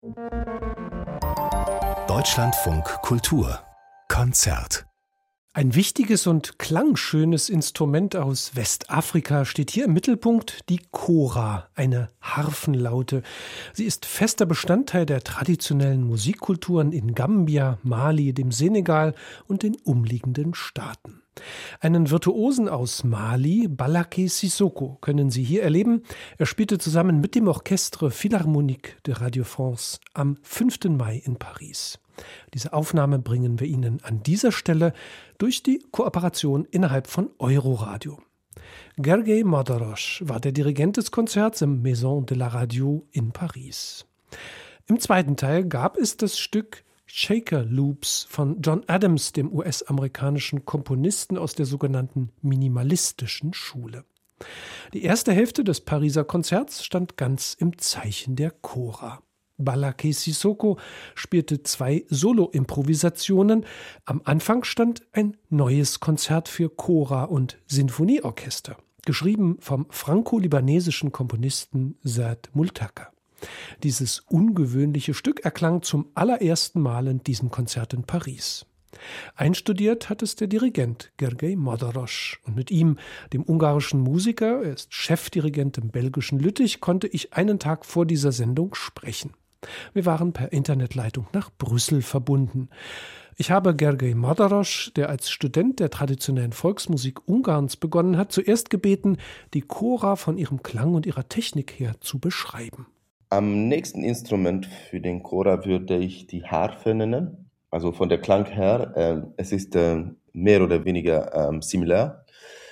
Deutschlandfunk Kultur Konzert. Ein wichtiges und klangschönes Instrument aus Westafrika steht hier im Mittelpunkt, die Kora, eine Harfenlaute. Sie ist fester Bestandteil der traditionellen Musikkulturen in Gambia, Mali, dem Senegal und den umliegenden Staaten. Einen Virtuosen aus Mali, Balaké Sissoko, können Sie hier erleben. Er spielte zusammen mit dem Orchestre Philharmonique de Radio France am 5. Mai in Paris. Diese Aufnahme bringen wir Ihnen an dieser Stelle durch die Kooperation innerhalb von Euroradio. Gergely Madaras war der Dirigent des Konzerts im Maison de la Radio in Paris. Im zweiten Teil gab es das Stück Shaker Loops von John Adams, dem US-amerikanischen Komponisten aus der sogenannten minimalistischen Schule. Die erste Hälfte des Pariser Konzerts stand ganz im Zeichen der Kora. Balaké Sissoko spielte 2 Solo-Improvisationen. Am Anfang stand ein neues Konzert für Kora und Sinfonieorchester, geschrieben vom franco-libanesischen Komponisten Saad Multaka. Dieses ungewöhnliche Stück erklang zum allerersten Mal in diesem Konzert in Paris. Einstudiert hat es der Dirigent Gergely Madaras und mit ihm, dem ungarischen Musiker, er ist Chefdirigent im belgischen Lüttich, konnte ich einen Tag vor dieser Sendung sprechen. Wir waren per Internetleitung nach Brüssel verbunden. Ich habe Gergely Madaras, der als Student der traditionellen Volksmusik Ungarns begonnen hat, zuerst gebeten, die Kora von ihrem Klang und ihrer Technik her zu beschreiben. Am nächsten Instrument für den Kora würde ich die Harfe nennen. Also von der Klang her, es ist mehr oder weniger similar.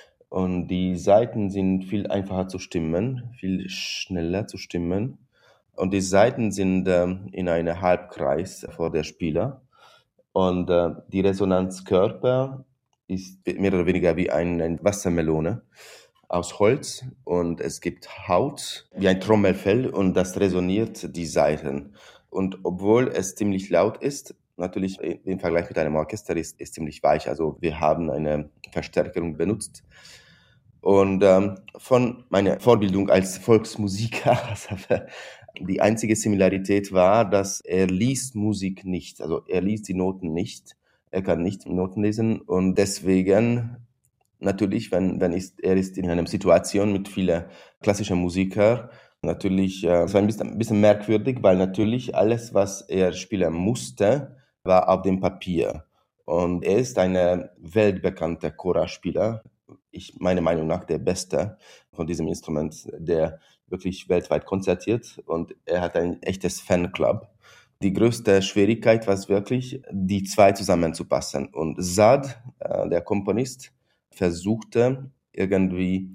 Und die Saiten sind viel einfacher zu stimmen, viel schneller zu stimmen. Und die Saiten sind in einem Halbkreis vor der Spieler. Und die Resonanzkörper ist mehr oder weniger wie eine Wassermelone aus Holz. Und es gibt Haut wie ein Trommelfell und das resoniert die Saiten. Und obwohl es ziemlich laut ist, natürlich im Vergleich mit einem Orchester ist ziemlich weich. Also wir haben eine Verstärkerung benutzt. Und von meiner Vorbildung als Volksmusiker, die einzige Similarität war, dass er liest Musik nicht. Also er liest die Noten nicht. Er kann nicht Noten lesen. Und deswegen, natürlich, er ist in einer Situation mit vielen klassischen Musikern, natürlich, es war ein bisschen merkwürdig, weil natürlich alles, was er spielen musste, war auf dem Papier. Und er ist ein weltbekannter Kora-Spieler. Meiner Meinung nach der Beste von diesem Instrument, der wirklich weltweit konzertiert. Und er hat ein echtes Fanclub. Die größte Schwierigkeit war es wirklich, die 2 zusammenzupassen. Und Saad, der Komponist, versuchte irgendwie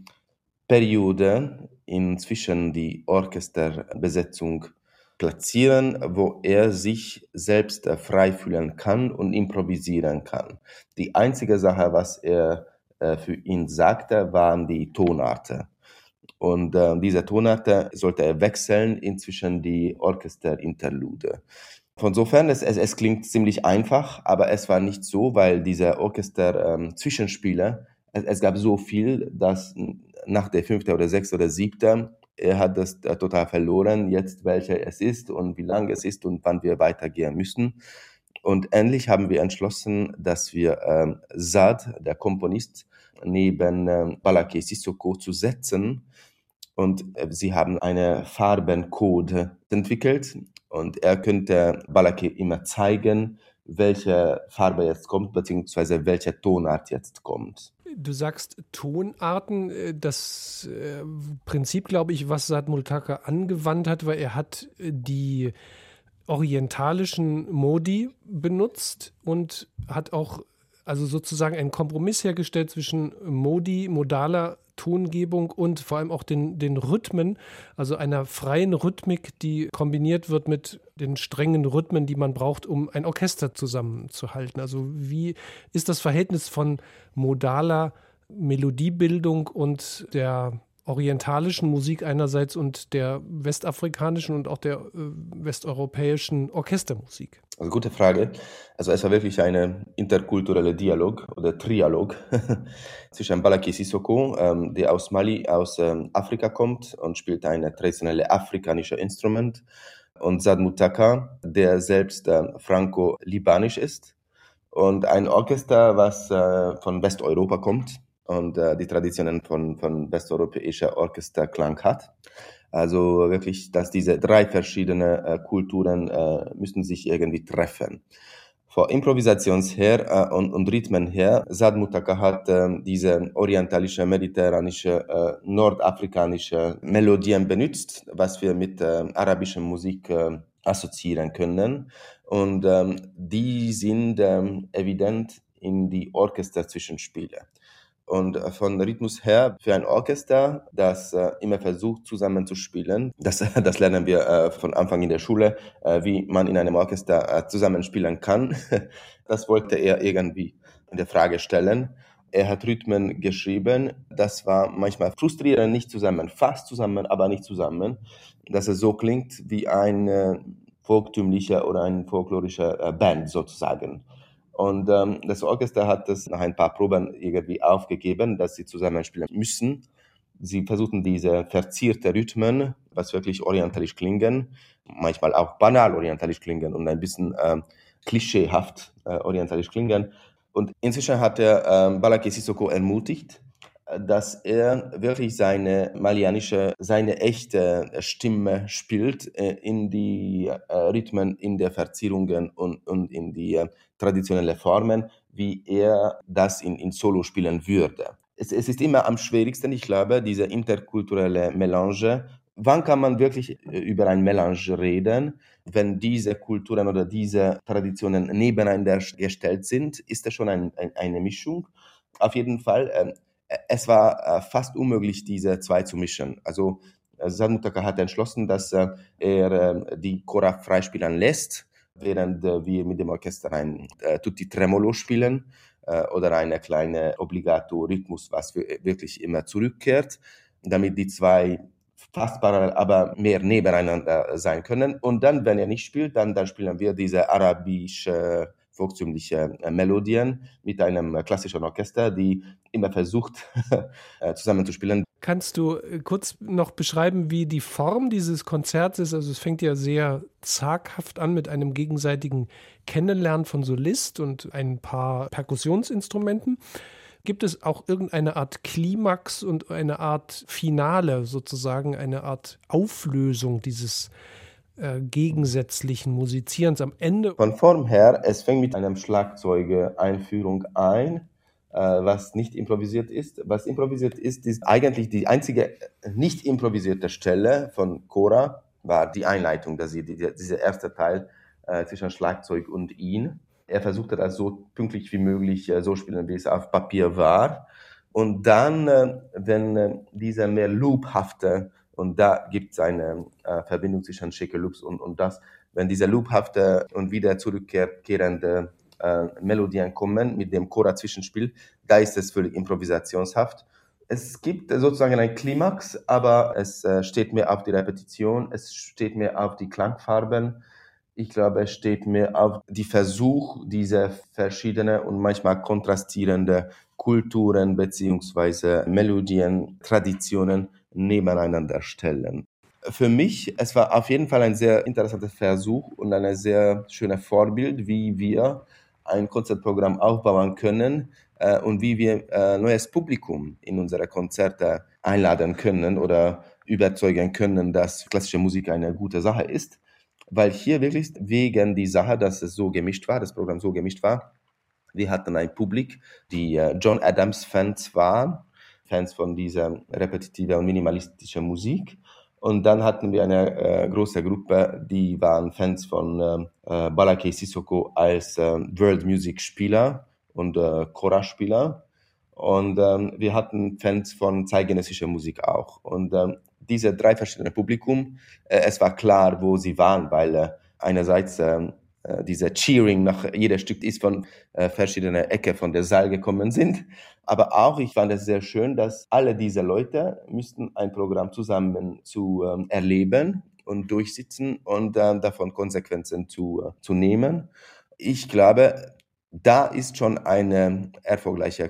Periode inzwischen die Orchesterbesetzung platzieren, wo er sich selbst frei fühlen kann und improvisieren kann. Die einzige Sache, was er für ihn sagte, waren die Tonarten. Und diese Tonarten sollte er wechseln inzwischen die Orchesterinterlude. Von sofern, es klingt ziemlich einfach, aber es war nicht so, weil diese Orchester-Zwischenspiele, es gab so viel, dass nach der 5. oder 6. oder 7. Er hat das total verloren, jetzt welcher es ist und wie lang es ist und wann wir weitergehen müssen. Und endlich haben wir entschlossen, dass wir Saad, der Komponist, neben Balaké Sissoko zu setzen. Und sie haben einen Farbencode entwickelt. Und er könnte Balaké immer zeigen, welche Farbe jetzt kommt, beziehungsweise welche Tonart jetzt kommt. Du sagst Tonarten, das Prinzip, glaube ich, was Saad Multaka angewandt hat, weil er hat die orientalischen Modi benutzt und hat auch also sozusagen einen Kompromiss hergestellt zwischen Modi, modaler Tongebung und vor allem auch den Rhythmen, also einer freien Rhythmik, die kombiniert wird mit den strengen Rhythmen, die man braucht, um ein Orchester zusammenzuhalten. Also wie ist das Verhältnis von modaler Melodiebildung und der orientalischen Musik einerseits und der westafrikanischen und auch der westeuropäischen Orchestermusik? Also gute Frage. Also es war wirklich ein interkultureller Dialog oder Trialog zwischen Balaké Sissoko, der aus Mali, aus Afrika kommt und spielt ein traditionelles afrikanisches Instrument. und Saad Moutaka, der selbst franco-libanisch ist. Und ein Orchester, was von Westeuropa kommt und die Traditionen von westeuropäischer Orchesterklang hat. Also wirklich, dass diese drei verschiedene Kulturen müssen sich irgendwie treffen. Von Improvisations her und Rhythmen her, Saad Moutaka hat diese orientalische, mediterranische, nordafrikanische Melodien benutzt, was wir mit arabischer Musik assoziieren können. Und die sind evident in die Orchesterzwischenspiele. Und von Rhythmus her, für ein Orchester, das immer versucht, zusammenzuspielen, das lernen wir von Anfang in der Schule, wie man in einem Orchester zusammenspielen kann. Das wollte er irgendwie in der Frage stellen. Er hat Rhythmen geschrieben, das war manchmal frustrierend, nicht zusammen, fast zusammen, aber nicht zusammen, dass es so klingt wie ein volkstümlicher oder ein folklorischer Band sozusagen. Und das Orchester hat es nach ein paar Proben irgendwie aufgegeben, dass sie zusammenspielen müssen. Sie versuchen diese verzierte Rhythmen, was wirklich orientalisch klingen, manchmal auch banal orientalisch klingen und ein bisschen klischeehaft orientalisch klingen. Und inzwischen hat er Balaké Sissoko ermutigt, dass er wirklich seine echte Stimme spielt in die Rhythmen, in der Verzierungen und in die traditionellen Formen, wie er das in Solo spielen würde. Es ist immer am schwierigsten, ich glaube, diese interkulturelle Melange. Wann kann man wirklich über ein Melange reden? Wenn diese Kulturen oder diese Traditionen nebeneinander gestellt sind, ist das schon eine Mischung. Auf jeden Fall, es war fast unmöglich, diese zwei zu mischen. Also Saad Moutaka hat entschlossen, dass er die Kora freispielen lässt, während wir mit dem Orchester ein Tutti Tremolo spielen oder eine kleine Obligato-Rhythmus, was wirklich immer zurückkehrt, damit die zwei fast parallel, aber mehr nebeneinander sein können. Und dann, wenn er nicht spielt, dann spielen wir diese arabische volkstümliche Melodien mit einem klassischen Orchester, die immer versucht, zusammenzuspielen. Kannst du kurz noch beschreiben, wie die Form dieses Konzerts ist? Also es fängt ja sehr zaghaft an mit einem gegenseitigen Kennenlernen von Solist und ein paar Perkussionsinstrumenten. Gibt es auch irgendeine Art Klimax und eine Art Finale, sozusagen eine Art Auflösung dieses gegensätzlichen Musizierens am Ende? Von Form her, es fängt mit einem Schlagzeuge-Einführung ein, was nicht improvisiert ist. Was improvisiert ist eigentlich die einzige nicht improvisierte Stelle von Kora, war die Einleitung, dieser erste Teil zwischen Schlagzeug und ihn. Er versuchte das so pünktlich wie möglich so spielen, wie es auf Papier war. Und dann, wenn dieser mehr loophafte, und da gibt es eine Verbindung zwischen Shaker Loops und das, wenn diese loophafte und wieder zurückkehrende Melodien kommen mit dem Kora-Zwischenspiel, da ist es völlig improvisationshaft. Es gibt sozusagen ein Klimax, aber es steht mehr auf die Repetition, es steht mehr auf die Klangfarben. Ich glaube, es steht mehr auf die Versuch, diese verschiedenen und manchmal kontrastierende Kulturen beziehungsweise Melodien, Traditionen nebeneinander stellen. Für mich, es war auf jeden Fall ein sehr interessanter Versuch und ein sehr schönes Vorbild, wie wir ein Konzertprogramm aufbauen können und wie wir neues Publikum in unsere Konzerte einladen können oder überzeugen können, dass klassische Musik eine gute Sache ist. Weil hier wirklich wegen die Sache, dass es so gemischt war, das Programm so gemischt war, wir hatten ein Publikum, die John Adams Fans waren, Fans von dieser repetitiven und minimalistischen Musik. Und dann hatten wir eine große Gruppe, die waren Fans von Balaké Sissoko als World Music Spieler und Kora-Spieler. Und wir hatten Fans von zeitgenössischer Musik auch. Und diese drei verschiedenen Publikum, es war klar, wo sie waren, weil einerseits dieser Cheering nach jeder Stück ist von verschiedenen Ecken von der Saal gekommen sind. Aber auch, ich fand es sehr schön, dass alle diese Leute müssten ein Programm zusammen zu erleben und durchsitzen und davon Konsequenzen zu nehmen. Ich glaube, da ist schon eine erfolgreiche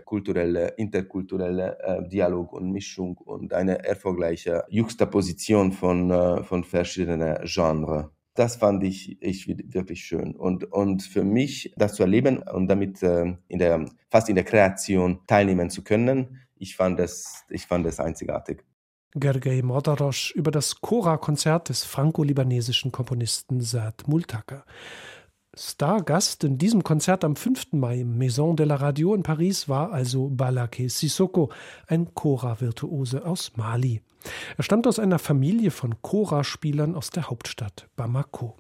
interkulturelle Dialog und Mischung und eine erfolgreiche Juxtaposition von verschiedenen Genres. Das fand ich wirklich schön. Und für mich, das zu erleben und damit fast in der Kreation teilnehmen zu können, ich fand das einzigartig. Gergely Mordarosh über das Chora-Konzert des franco-libanesischen Komponisten Saad Multaqa. Stargast in diesem Konzert am 5. Mai im Maison de la Radio in Paris war also Balaké Sissoko, ein Chora-Virtuose aus Mali. Er stammt aus einer Familie von Chora-Spielern aus der Hauptstadt Bamako.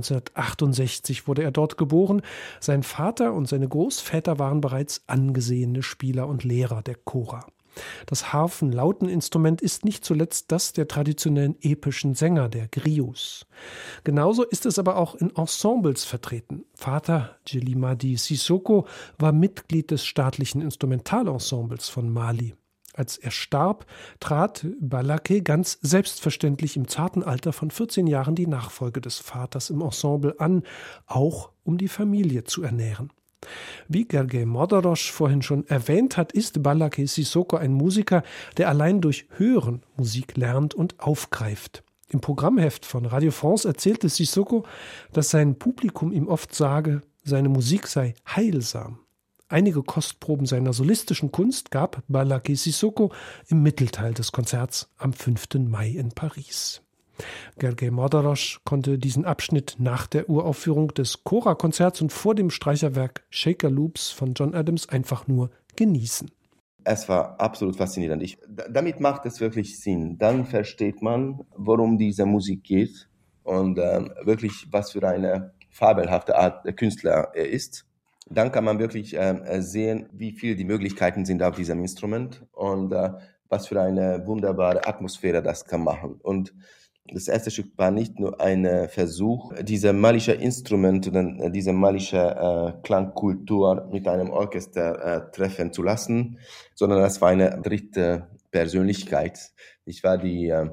1968 wurde er dort geboren. Sein Vater und seine Großväter waren bereits angesehene Spieler und Lehrer der Chora. Das Harfenlauteninstrument ist nicht zuletzt das der traditionellen epischen Sänger, der Griots. Genauso ist es aber auch in Ensembles vertreten. Vater Djelimadi Sissoko war Mitglied des staatlichen Instrumentalensembles von Mali. Als er starb, trat Balaké ganz selbstverständlich im zarten Alter von 14 Jahren die Nachfolge des Vaters im Ensemble an, auch um die Familie zu ernähren. Wie Gergely Mordarosh vorhin schon erwähnt hat, ist Balaké Sissoko ein Musiker, der allein durch Hören Musik lernt und aufgreift. Im Programmheft von Radio France erzählte Sissoko, dass sein Publikum ihm oft sage, seine Musik sei heilsam. Einige Kostproben seiner solistischen Kunst gab Balaké Sissoko im Mittelteil des Konzerts am 5. Mai in Paris. Gergely Mordarosh konnte diesen Abschnitt nach der Uraufführung des Chora-Konzerts und vor dem Streicherwerk Shaker Loops von John Adams einfach nur genießen. Es war absolut faszinierend. Damit macht es wirklich Sinn. Dann versteht man, worum diese Musik geht und wirklich, was für eine fabelhafte Art der Künstler er ist. Dann kann man wirklich sehen, wie viel die Möglichkeiten sind auf diesem Instrument und was für eine wunderbare Atmosphäre das kann machen. Und das erste Stück war nicht nur ein Versuch, diese malische Instrument oder diese malische Klangkultur mit einem Orchester treffen zu lassen, sondern das war eine dritte Persönlichkeit. Ich war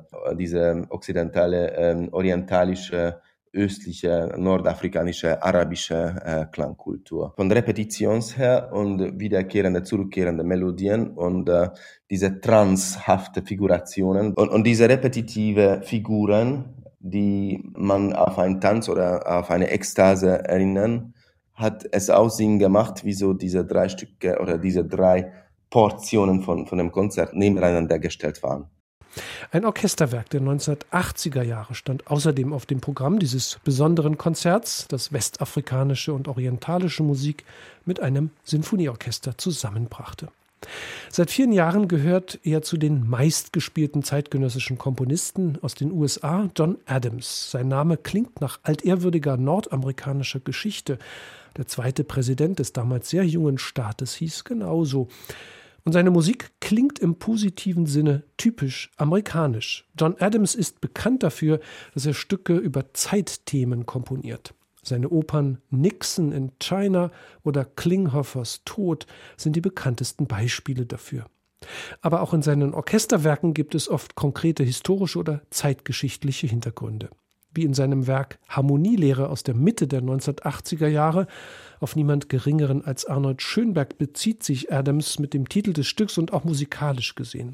diese okzidentale, orientalische, östliche, nordafrikanische, arabische Klangkultur. Von Repetitions her und wiederkehrende, zurückkehrende Melodien und diese transhafte Figurationen und diese repetitive Figuren, die man auf einen Tanz oder auf eine Ekstase erinnern, hat es auch Sinn gemacht, wieso diese 3 Stücke oder diese 3 Portionen von dem Konzert nebeneinander gestellt waren. Ein Orchesterwerk der 1980er Jahre stand außerdem auf dem Programm dieses besonderen Konzerts, das westafrikanische und orientalische Musik mit einem Sinfonieorchester zusammenbrachte. Seit vielen Jahren gehört er zu den meistgespielten zeitgenössischen Komponisten aus den USA, John Adams. Sein Name klingt nach altehrwürdiger nordamerikanischer Geschichte. Der 2. Präsident des damals sehr jungen Staates hieß genauso. Und seine Musik klingt im positiven Sinne typisch amerikanisch. John Adams ist bekannt dafür, dass er Stücke über Zeitthemen komponiert. Seine Opern Nixon in China oder Klinghofers Tod sind die bekanntesten Beispiele dafür. Aber auch in seinen Orchesterwerken gibt es oft konkrete historische oder zeitgeschichtliche Hintergründe. Wie in seinem Werk Harmonielehre aus der Mitte der 1980er Jahre. Auf niemand Geringeren als Arnold Schönberg bezieht sich Adams mit dem Titel des Stücks und auch musikalisch gesehen.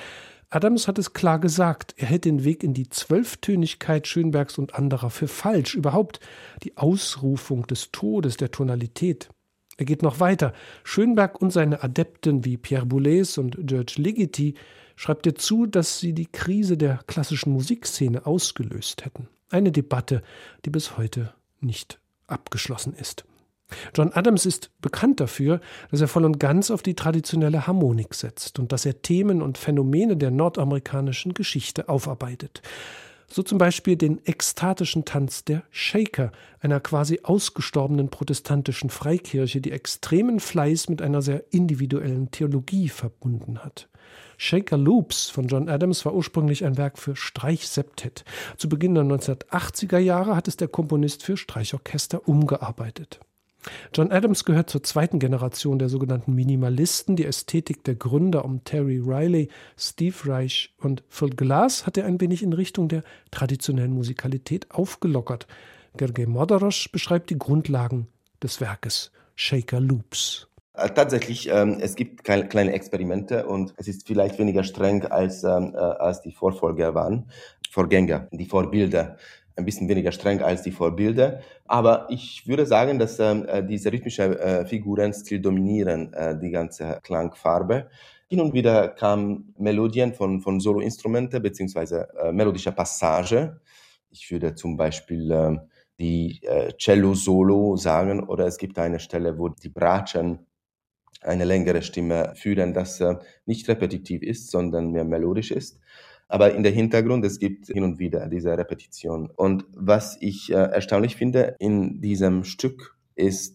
Adams hat es klar gesagt, er hält den Weg in die Zwölftönigkeit Schönbergs und anderer für falsch. Überhaupt die Ausrufung des Todes, der Tonalität. Er geht noch weiter. Schönberg und seine Adepten wie Pierre Boulez und George Ligeti schreibt er zu, dass sie die Krise der klassischen Musikszene ausgelöst hätten. Eine Debatte, die bis heute nicht abgeschlossen ist. John Adams ist bekannt dafür, dass er voll und ganz auf die traditionelle Harmonik setzt und dass er Themen und Phänomene der nordamerikanischen Geschichte aufarbeitet. So zum Beispiel den ekstatischen Tanz der Shaker, einer quasi ausgestorbenen protestantischen Freikirche, die extremen Fleiß mit einer sehr individuellen Theologie verbunden hat. Shaker Loops von John Adams war ursprünglich ein Werk für Streichseptett. Zu Beginn der 1980er Jahre hat es der Komponist für Streichorchester umgearbeitet. John Adams gehört zur zweiten Generation der sogenannten Minimalisten. Die Ästhetik der Gründer um Terry Riley, Steve Reich und Phil Glass hat er ein wenig in Richtung der traditionellen Musikalität aufgelockert. Gergely Mordarosh beschreibt die Grundlagen des Werkes Shaker Loops. Tatsächlich, es gibt kleine Experimente und es ist vielleicht weniger streng als die Vorgänger, die Vorbilder. ein bisschen weniger streng als die Vorbilder. Aber ich würde sagen, dass diese rhythmischen Figurenstil dominieren die ganze Klangfarbe. Hin und wieder kamen Melodien von Soloinstrumente beziehungsweise melodische Passage. Ich würde zum Beispiel die Cello-Solo sagen, oder es gibt eine Stelle, wo die Bratschen eine längere Stimme führen, das nicht repetitiv ist, sondern mehr melodisch ist. Aber in der Hintergrund, es gibt hin und wieder diese Repetition. Und was ich erstaunlich finde in diesem Stück ist,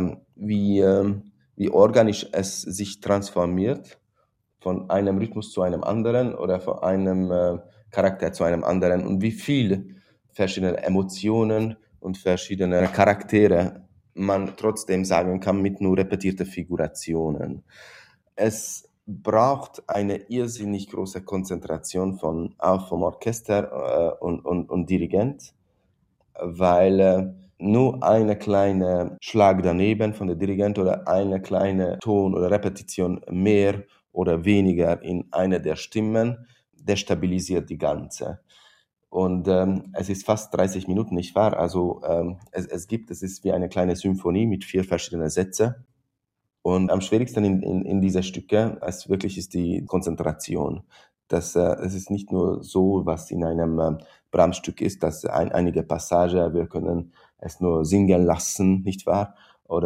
wie organisch es sich transformiert von einem Rhythmus zu einem anderen oder von einem Charakter zu einem anderen und wie viele verschiedene Emotionen und verschiedene Charaktere man trotzdem sagen kann mit nur repetierten Figurationen. Es braucht eine irrsinnig große Konzentration auch vom Orchester und Dirigent, weil nur eine kleine Schlag daneben von der Dirigent oder eine kleine Ton oder Repetition mehr oder weniger in einer der Stimmen destabilisiert die ganze. Und es ist fast 30 Minuten, nicht wahr? Also es ist wie eine kleine Symphonie mit 4 verschiedenen Sätzen. Und am schwierigsten in dieser Stücke ist die Konzentration. Es ist nicht nur so, was in einem Brahms-Stück ist, dass einige Passagen, wir können es nur singen lassen, nicht wahr?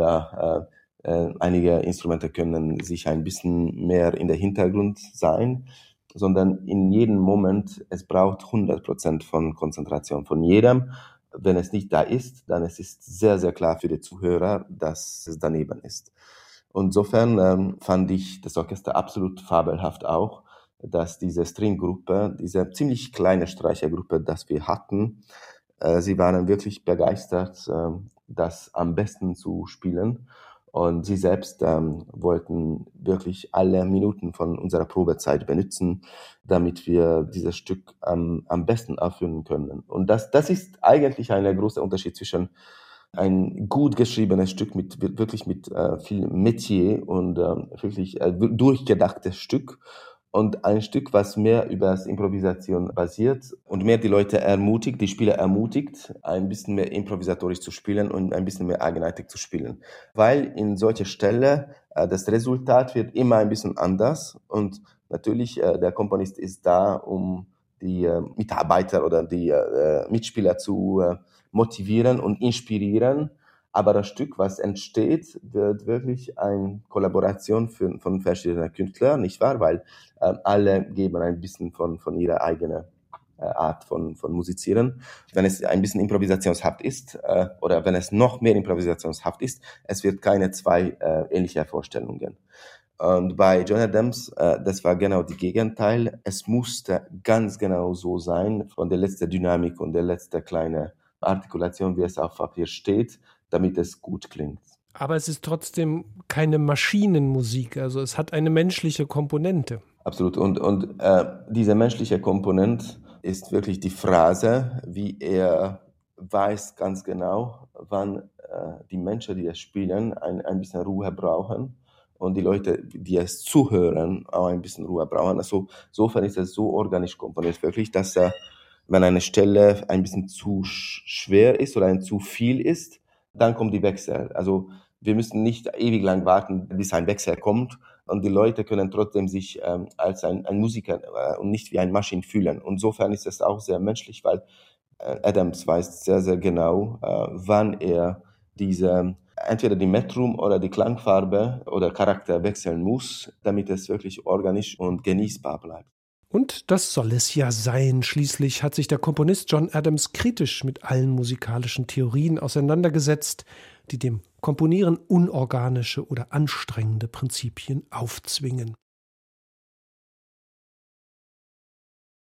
Oder einige Instrumente können sich ein bisschen mehr in der Hintergrund sein, sondern in jedem Moment, es braucht 100% von Konzentration von jedem. Wenn es nicht da ist, dann es ist sehr, sehr klar für die Zuhörer, dass es daneben ist. Insofern fand ich das Orchester absolut fabelhaft auch, dass diese Stringgruppe, diese ziemlich kleine Streichergruppe, das wir hatten, sie waren wirklich begeistert, das am besten zu spielen. Und sie selbst wollten wirklich alle Minuten von unserer Probezeit benutzen, damit wir dieses Stück am besten aufführen können. Und das ist eigentlich ein großer Unterschied zwischen ein gut geschriebenes Stück wirklich mit viel Metier und wirklich durchgedachtes Stück und ein Stück, was mehr über das Improvisation basiert und mehr die Leute ermutigt, die Spieler ermutigt, ein bisschen mehr improvisatorisch zu spielen und ein bisschen mehr eigenartig zu spielen. Weil in solcher Stelle das Resultat wird immer ein bisschen anders und natürlich der Komponist ist da, um die Mitarbeiter oder die Mitspieler zu motivieren und inspirieren. Aber das Stück, was entsteht, wird wirklich eine Kollaboration von verschiedenen Künstlern, nicht wahr? Weil alle geben ein bisschen von ihrer eigenen Art von Musizieren. Wenn es ein bisschen improvisationshaft ist oder wenn es noch mehr improvisationshaft ist, es wird keine 2 ähnliche Vorstellungen. Und bei John Adams, das war genau das Gegenteil. Es musste ganz genau so sein, von der letzten Dynamik und der letzten kleine Artikulation, wie es auf Papier steht, damit es gut klingt. Aber es ist trotzdem keine Maschinenmusik, also es hat eine menschliche Komponente. Absolut. Und diese menschliche Komponente ist wirklich die Phrase, wie er weiß ganz genau, wann die Menschen, die das spielen, ein bisschen Ruhe brauchen und die Leute, die es zuhören, auch ein bisschen Ruhe brauchen. Also insofern ist es so organisch komponiert, wirklich, dass wenn eine Stelle ein bisschen zu schwer ist oder ein zu viel ist, dann kommt die Wechsel. Also wir müssen nicht ewig lang warten, bis ein Wechsel kommt und die Leute können trotzdem sich als ein Musiker und nicht wie ein Maschine fühlen. Und insofern ist es auch sehr menschlich, weil Adams weiß sehr, sehr genau, wann er entweder die Metrum oder die Klangfarbe oder Charakter wechseln muss, damit es wirklich organisch und genießbar bleibt. Und das soll es ja sein. Schließlich hat sich der Komponist John Adams kritisch mit allen musikalischen Theorien auseinandergesetzt, die dem Komponieren unorganische oder anstrengende Prinzipien aufzwingen.